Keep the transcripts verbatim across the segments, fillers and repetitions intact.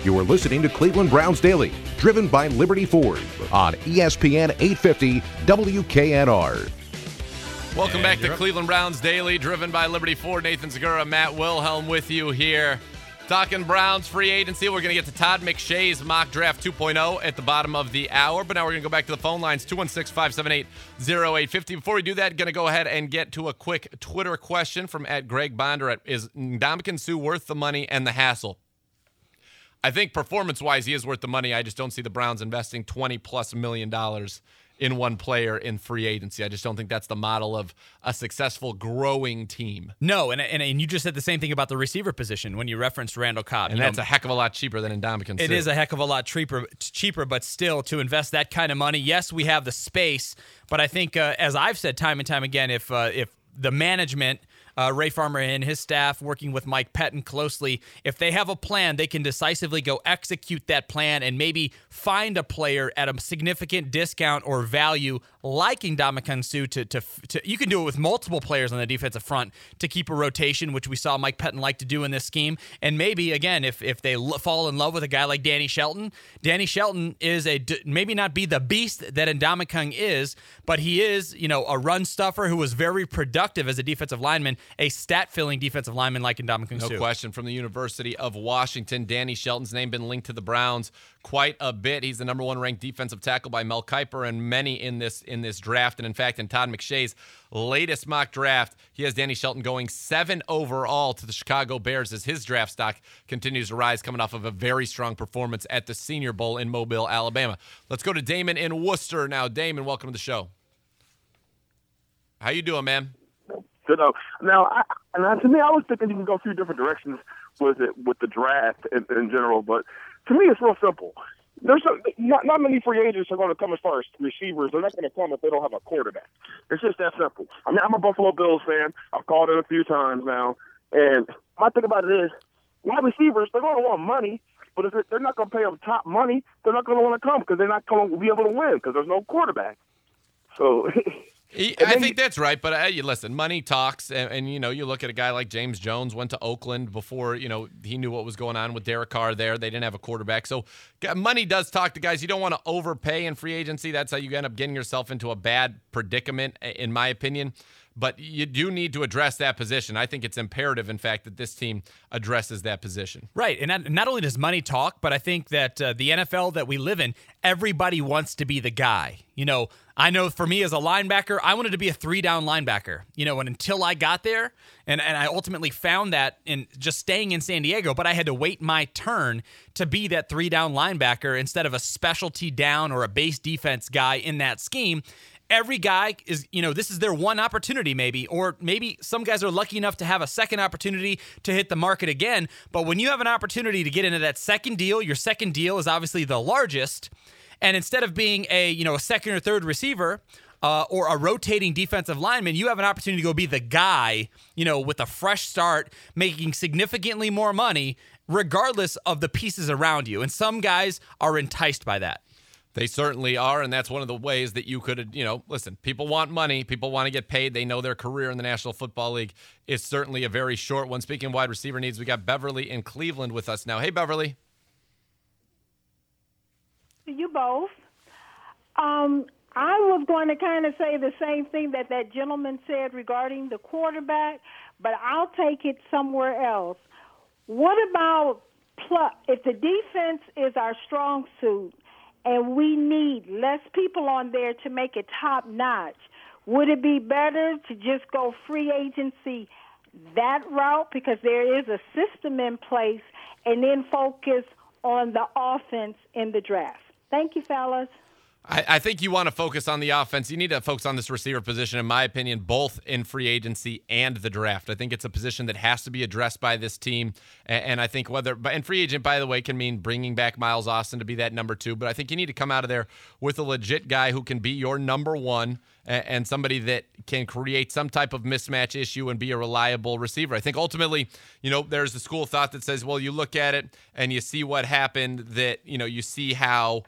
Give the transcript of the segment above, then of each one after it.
You are listening to Cleveland Browns Daily, driven by Liberty Ford on E S P N eight fifty W K N R. Welcome back to Cleveland Browns Daily, driven by Liberty Ford. Nathan Segura, Matt Wilhelm with you here. Talking Browns free agency. We're going to get to Todd McShay's mock draft two point oh at the bottom of the hour. But now we're going to go back to the phone lines, two one six, five seven eight, oh eight five oh. Before we do that, going to go ahead and get to a quick Twitter question from at Greg Bonder. At, is Ndamukong Suh worth the money and the hassle? I think performance-wise, he is worth the money. I just don't see the Browns investing twenty plus million dollars in one player in free agency. I just don't think that's the model of a successful growing team. No, and and, and you just said the same thing about the receiver position when you referenced Randall Cobb. And you that's know, a heck of a lot cheaper than Ndamukong Suh. It is a heck of a lot cheaper, cheaper, but still, to invest that kind of money, yes, we have the space, but I think, uh, as I've said time and time again, if uh, if the management, Uh, Ray Farmer and his staff working with Mike Pettin closely, if they have a plan, they can decisively go execute that plan and maybe find a player at a significant discount or value like Ndamukong Suh to, to, to, you can do it with multiple players on the defensive front to keep a rotation, which we saw Mike Pettin like to do in this scheme. And maybe, again, if if they l- fall in love with a guy like Danny Shelton, Danny Shelton is a, maybe not be the beast that Ndamukong is, but he is, you know, a run stuffer who was very productive as a defensive lineman, a stat-filling defensive lineman like Ndamukong Suh. No question. From the University of Washington, Danny Shelton's name been linked to the Browns quite a bit. He's the number one ranked defensive tackle by Mel Kiper and many in this in this draft. And in fact, in Todd McShay's latest mock draft, he has Danny Shelton going seven overall to the Chicago Bears as his draft stock continues to rise, coming off of a very strong performance at the Senior Bowl in Mobile, Alabama. Let's go to Damon in Worcester now. Damon, welcome to the show. How you doing, man? Good. Now, I, and to me, I was thinking you can go a few different directions with it with the draft in, in general, but to me, it's real simple. There's some, not not many free agents are going to come as far as receivers. They're not going to come if they don't have a quarterback. It's just that simple. I mean, I'm a Buffalo Bills fan. I've called it a few times now, and my thing about it is, my receivers, they're going to want money, but if they're not going to pay them top money, they're not going to want to come because they're not going to be able to win because there's no quarterback. So. I think that's right, but uh, you listen, money talks, and, and, you know, you look at a guy like James Jones, went to Oakland before, you know, he knew what was going on with Derek Carr there. They didn't have a quarterback. So money does talk to guys. You don't want to overpay in free agency. That's how you end up getting yourself into a bad predicament, in my opinion. But you do need to address that position. I think it's imperative, in fact, that this team addresses that position. Right, and not, not only does money talk, but I think that uh, the N F L that we live in, everybody wants to be the guy. You know, I know for me as a linebacker, I wanted to be a three-down linebacker. You know, and until I got there, and, and I ultimately found that in just staying in San Diego, but I had to wait my turn to be that three-down linebacker instead of a specialty down or a base defense guy in that scheme. Every guy is, you know, this is their one opportunity maybe, or maybe some guys are lucky enough to have a second opportunity to hit the market again. But when you have an opportunity to get into that second deal, your second deal is obviously the largest. And instead of being a, you know, a second or third receiver uh, or a rotating defensive lineman, you have an opportunity to go be the guy, you know, with a fresh start, making significantly more money, regardless of the pieces around you. And some guys are enticed by that. They certainly are, and that's one of the ways that you could, you know, listen, people want money. People want to get paid. They know their career in the National Football League is certainly a very short one. Speaking of wide receiver needs, we got Beverly in Cleveland with us now. Hey, Beverly. You both. Um, I was going to kind of say the same thing that that gentleman said regarding the quarterback, but I'll take it somewhere else. What about plus, if the defense is our strong suit, and we need less people on there to make it top-notch, would it be better to just go free agency that route because there is a system in place and then focus on the offense in the draft? Thank you, fellas. I, I think you want to focus on the offense. You need to focus on this receiver position, in my opinion, both in free agency and the draft. I think it's a position that has to be addressed by this team. And, and I think whether, and free agent, by the way, can mean bringing back Miles Austin to be that number two. But I think you need to come out of there with a legit guy who can be your number one and, and somebody that can create some type of mismatch issue and be a reliable receiver. I think ultimately, you know, there's the school of thought that says, well, you look at it and you see what happened, that, you know, you see how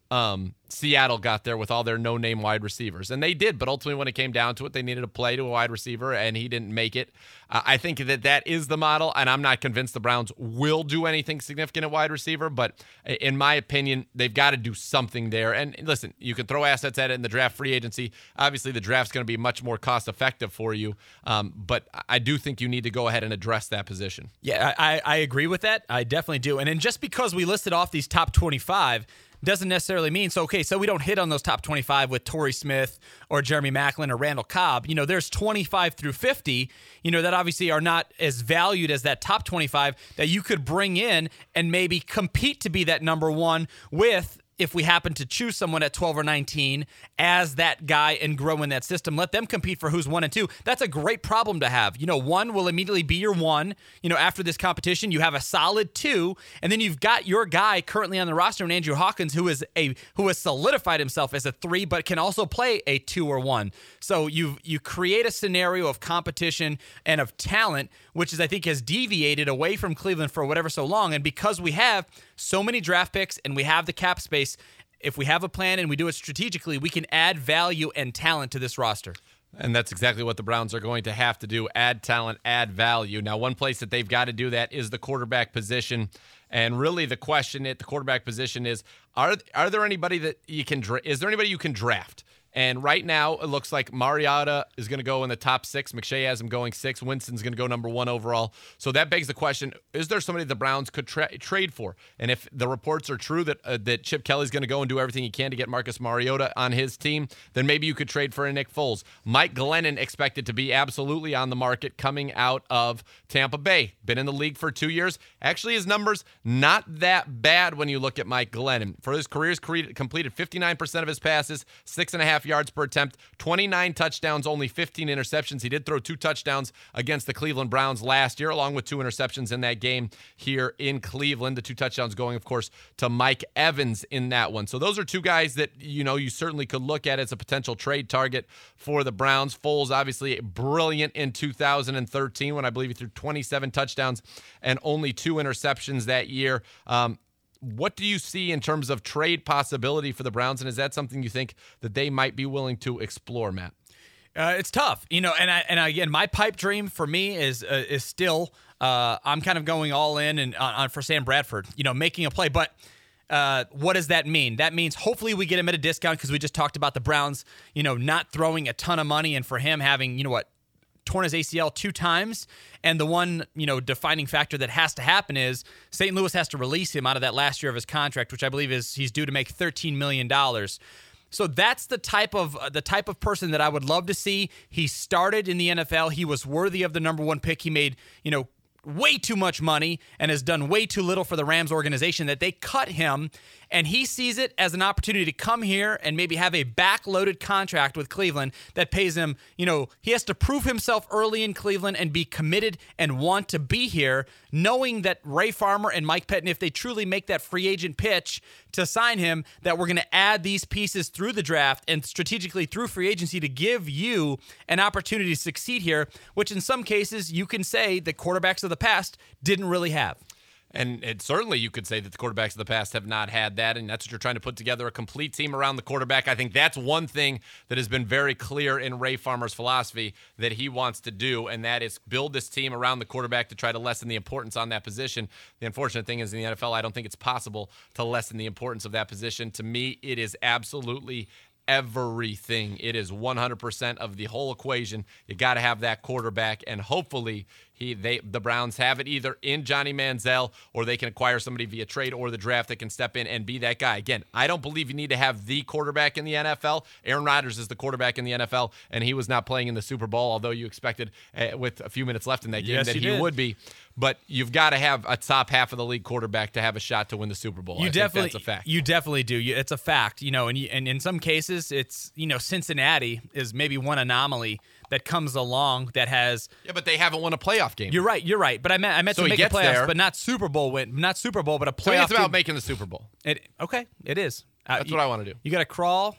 um, Seattle got there with all their no-name wide receivers. And they did, but ultimately when it came down to it, they needed to play to a wide receiver, and he didn't make it. Uh, I think that that is the model, and I'm not convinced the Browns will do anything significant at wide receiver, but in my opinion, they've got to do something there. And listen, you can throw assets at it in the draft free agency. Obviously, the draft's going to be much more cost-effective for you, um, but I do think you need to go ahead and address that position. Yeah, I, I agree with that. I definitely do. And then just because we listed off these top twenty-five doesn't necessarily mean, so okay, so we don't hit on those top twenty-five with Torrey Smith or Jeremy Maclin or Randall Cobb. You know, there's twenty-five through fifty, you know, that obviously are not as valued as that top twenty-five that you could bring in and maybe compete to be that number one with, if we happen to choose someone at twelve or nineteen as that guy and grow in that system, let them compete for who's one and two. That's a great problem to have. You know, one will immediately be your one. You know, after this competition, you have a solid two, and then you've got your guy currently on the roster, and Andrew Hawkins, who is a who has solidified himself as a three, but can also play a two or one. So you you create a scenario of competition and of talent, which is I think has deviated away from Cleveland for whatever so long. And because we have so many draft picks and we have the cap space, if we have a plan and we do it strategically, we can add value and talent to this roster. And that's exactly what the Browns are going to have to do, add talent, add value. Now, one place that they've got to do that is the quarterback position. And really the question at the quarterback position is, are are there anybody that you can dra- is there anybody you can draft? And right now, it looks like Mariota is going to go in the top six. McShay has him going six. Winston's going to go number one overall. So that begs the question, is there somebody the Browns could tra- trade for? And if the reports are true that uh, that Chip Kelly's going to go and do everything he can to get Marcus Mariota on his team, then maybe you could trade for a Nick Foles. Mike Glennon expected to be absolutely on the market coming out of Tampa Bay. Been in the league for two years. Actually, his numbers, not that bad when you look at Mike Glennon. For his career, he's completed fifty-nine percent of his passes, six and a half yards per attempt, twenty-nine touchdowns, only fifteen interceptions. He did throw two touchdowns against the Cleveland Browns last year, along with two interceptions in that game here in Cleveland. The two touchdowns going, of course, to Mike Evans in that one. So those are two guys that, you know, you certainly could look at as a potential trade target for the Browns. Foles, obviously brilliant in two thousand thirteen when I believe he threw twenty-seven touchdowns and only two interceptions that year. Um, What do you see in terms of trade possibility for the Browns, and is that something you think that they might be willing to explore, Matt? Uh, it's tough, you know, and I, and again, my pipe dream for me is uh, is still uh, I'm kind of going all in and on, on for Sam Bradford, you know, making a play. But uh, what does that mean? That means hopefully we get him at a discount because we just talked about the Browns, you know, not throwing a ton of money, and for him having, you know what, torn his A C L two times, and the one, you know, defining factor that has to happen is Saint Louis has to release him out of that last year of his contract, which I believe is he's due to make thirteen million dollars. So that's the type of uh, the type of person that I would love to see. He started in the N F L. He was worthy of the number one pick. He made, you know, way too much money and has done way too little for the Rams organization that they cut him, and he sees it as an opportunity to come here and maybe have a backloaded contract with Cleveland that pays him, you know, he has to prove himself early in Cleveland and be committed and want to be here, knowing that Ray Farmer and Mike Pettin, if they truly make that free agent pitch to sign him, that we're going to add these pieces through the draft and strategically through free agency to give you an opportunity to succeed here, which in some cases you can say the quarterbacks of the past didn't really have. And it, certainly you could say that the quarterbacks of the past have not had that, and that's what you're trying to put together, a complete team around the quarterback. I think that's one thing that has been very clear in Ray Farmer's philosophy that he wants to do, and that is build this team around the quarterback to try to lessen the importance on that position. The unfortunate thing is in the N F L, I don't think it's possible to lessen the importance of that position. To me, it is absolutely everything. It is one hundred percent of the whole equation. You got to have that quarterback, and hopefully he they the Browns have it either in Johnny Manziel, or they can acquire somebody via trade or the draft that can step in and be that guy. Again, I don't believe you need to have the quarterback in the N F L. Aaron Rodgers is the quarterback in the N F L, and he was not playing in the Super Bowl, although you expected uh, with a few minutes left in that game yes, that he did. would be. But you've got to have a top half of the league quarterback to have a shot to win the Super Bowl. You I definitely, think that's a fact. You definitely do. You, it's a fact, you know, and, you, and in some cases, it's, you know, Cincinnati is maybe one anomaly that comes along that has. Yeah, but they haven't won a playoff game. You're right. You're right. But I meant I meant So to he make the gets playoffs, there. but not Super Bowl win, not Super Bowl, but a playoff. So it's about team. making the Super Bowl. It, okay, it is. Uh, That's you, what I want to do. You got to crawl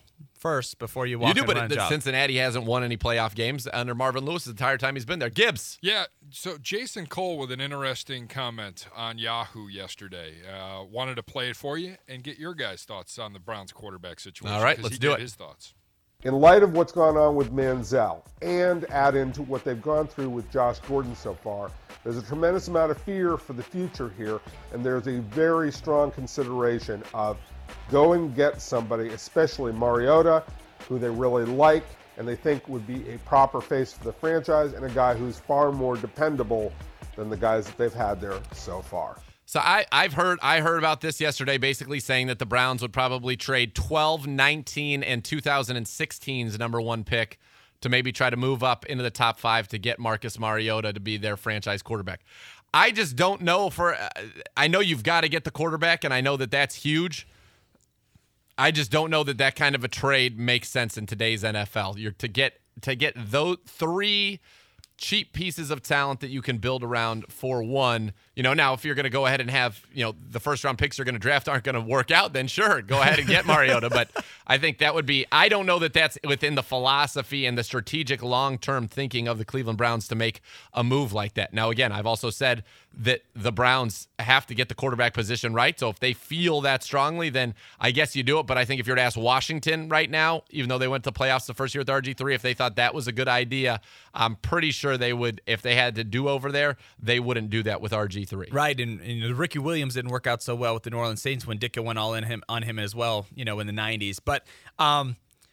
first before you walk You do, in but and run a it, job. Cincinnati hasn't won any playoff games under Marvin Lewis the entire time he's been there. Gibbs. Yeah, so Jason Cole with an interesting comment on Yahoo yesterday. Uh, wanted to play it for you and get your guys' thoughts on the Browns quarterback situation. All right, 'cause let's he do gave it. His thoughts. In light of what's gone on with Manziel and add into what they've gone through with Josh Gordon so far, there's a tremendous amount of fear for the future here, and there's a very strong consideration of go and get somebody, especially Mariota, who they really like and they think would be a proper face for the franchise, and a guy who's far more dependable than the guys that they've had there so far. So I, I've heard I heard about this yesterday, basically saying that the Browns would probably trade twelve, nineteen, and two thousand sixteen's number one pick to maybe try to move up into the top five to get Marcus Mariota to be their franchise quarterback. I just don't know for uh, I know you've got to get the quarterback, and I know that that's huge. I just don't know that that kind of a trade makes sense in today's N F L. You're to get to get those three cheap pieces of talent that you can build around for one. You know, now if you're going to go ahead and have, you know, the first round picks you're going to draft aren't going to work out, then sure, go ahead and get Mariota. But I think that would be, I don't know that that's within the philosophy and the strategic long-term thinking of the Cleveland Browns to make a move like that. Now, again, I've also said that the Browns have to get the quarterback position right. So if they feel that strongly, then I guess you do it. But I think if you were to ask Washington right now, even though they went to the playoffs the first year with R G three, if they thought that was a good idea, I'm pretty sure they would, if they had to do over there, they wouldn't do that with R G three. Right, and, and Ricky Williams didn't work out so well with the New Orleans Saints when Ditka went all in him on him as well, you know, in the nineties. But um,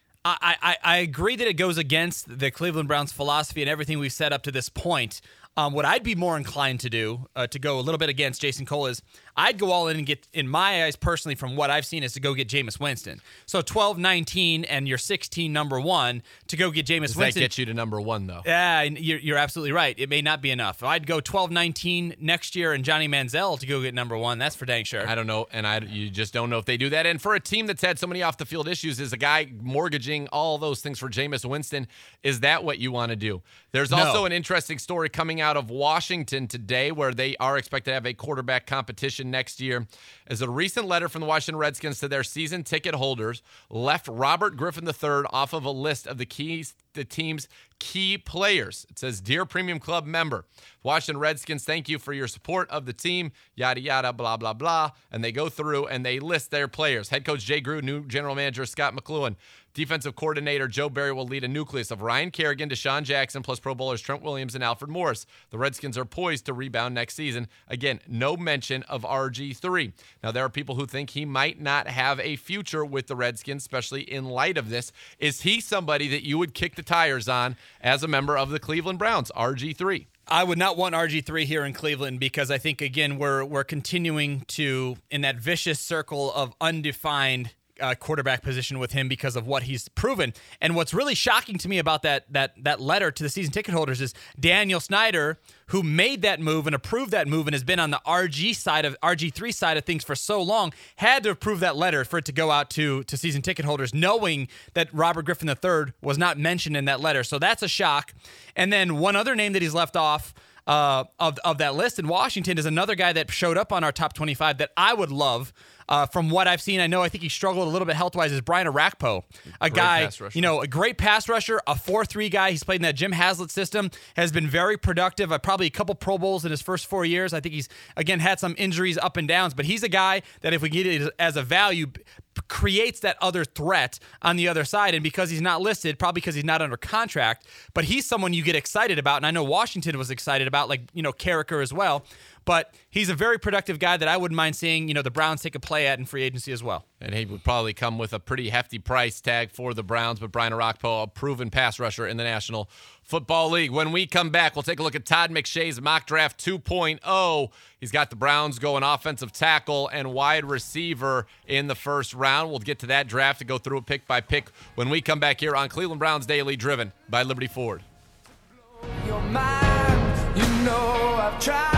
I, I, I agree that it goes against the Cleveland Browns philosophy and everything we've set up to this point. Um, what I'd be more inclined to do, uh, to go a little bit against Jason Cole, is I'd go all in and get, in my eyes personally, from what I've seen, is to go get Jameis Winston. So twelve, nineteen, and your sixteen number one to go get Jameis Does Winston. that get you to number one, though? Yeah, you're, you're absolutely right. It may not be enough. I'd go twelve, nineteen next year and Johnny Manziel to go get number one. That's for dang sure. I don't know, and I you just don't know if they do that. And for a team that's had so many off the field issues, is a guy mortgaging all those things for Jameis Winston? Is that what you want to do? There's No. also an interesting story coming out of Washington today, where they are expected to have a quarterback competition next year. As a recent letter from the Washington Redskins to their season ticket holders left Robert Griffin the third off of a list of the keys, the team's key players. It says, "Dear Premium Club member, Washington Redskins, thank you for your support of the team, yada, yada, blah, blah, blah." And they go through and they list their players. Head coach Jay Gruden, new general manager Scott McCloughan, defensive coordinator Joe Barry will lead a nucleus of Ryan Kerrigan, Deshaun Jackson, plus Pro Bowlers Trent Williams and Alfred Morris. The Redskins are poised to rebound next season. Again, no mention of R G three. Now, there are people who think he might not have a future with the Redskins, especially in light of this. Is he somebody that you would kick the tires on as a member of the Cleveland Browns, R G three? I would not want R G three here in Cleveland because I think, again, we're we're continuing to, in that vicious circle of undefined Uh, quarterback position with him because of what he's proven. And what's really shocking to me about that that that letter to the season ticket holders is Daniel Snyder, who made that move and approved that move and has been on the R G side of R G three side of things for so long, had to approve that letter for it to go out to to season ticket holders, knowing that Robert Griffin the third was not mentioned in that letter. So that's a shock. And then one other name that he's left off uh, of of that list in Washington is another guy that showed up on our top twenty-five that I would love. Uh, from what I've seen, I know I think he struggled a little bit health-wise, is Brian Arakpo, a Great guy, pass rusher. you know, a great pass rusher, a four three guy. He's played in that Jim Haslett system, has been very productive. Uh, probably a couple Pro Bowls in his first four years. I think he's, again, had some injuries up and downs, but he's a guy that if we get it as a value, creates that other threat on the other side. And because he's not listed, probably because he's not under contract, but he's someone you get excited about. And I know Washington was excited about, like, you know, Carricker as well. But he's a very productive guy that I wouldn't mind seeing, you know, the Browns take a play at in free agency as well. And he would probably come with a pretty hefty price tag for the Browns, but Brian Arakpo, a proven pass rusher in the National Football League. When we come back, we'll take a look at Todd McShay's mock draft two point oh. He's got the Browns going offensive tackle and wide receiver in the first round. We'll get to that draft and go through it pick by pick when we come back here on Cleveland Browns Daily, driven by Liberty Ford. Your mind, you know I've tried.